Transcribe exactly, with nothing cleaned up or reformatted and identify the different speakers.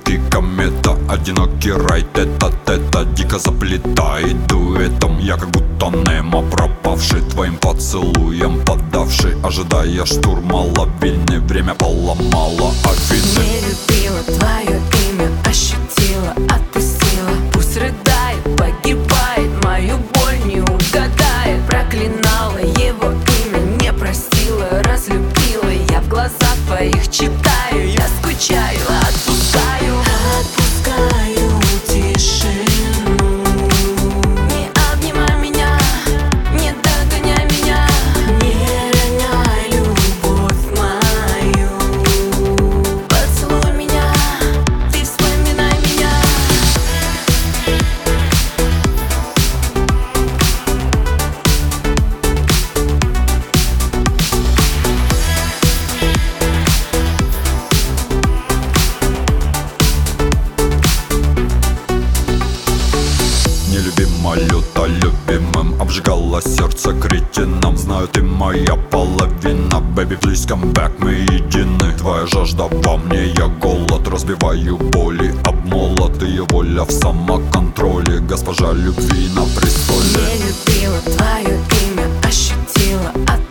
Speaker 1: ты комета, одинокий рай, тета-тета, дико заплетает дуэтом. Я как будто Немо пропавший, твоим поцелуем поддавший, ожидая штурма лавины. Время поломало Афины.
Speaker 2: Не любила твое имя, ощутила, отпустила. Пусть рыдает, погибает, мою боль не угадает. Проклинала его имя, не простила, разлюбила. Я в глазах твоих читаю, я скучаю, отпускаю. Отпускаю тишину. Не обнимай меня, не догоняй меня, не роняй любовь мою. Поцелуй меня, ты вспоминай меня.
Speaker 1: Нелюбима, люто любимым, обжигала сердце кретином. Знаю, ты моя половина, baby, please come back, мы едины. Твоя жажда во мне, я голод, разбиваю боли об молот. Ее воля в самоконтроле, госпожа любви на престоле.
Speaker 2: Не любила твое имя, ощутила, отпустила.